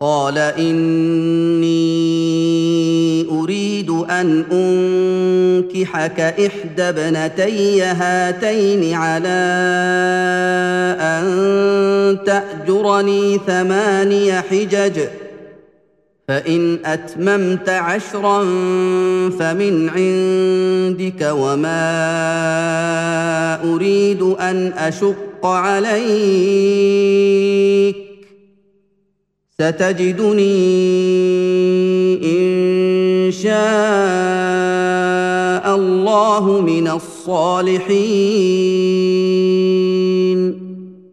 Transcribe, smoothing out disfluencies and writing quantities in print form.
قال إني أريد أن أنكحك إحدى ابنتي هاتين على أن تأجرني 8 حجج فإن أتممت 10 فمن عندك وما أريد أن أشق عليك ستجدني إن شاء الله من الصالحين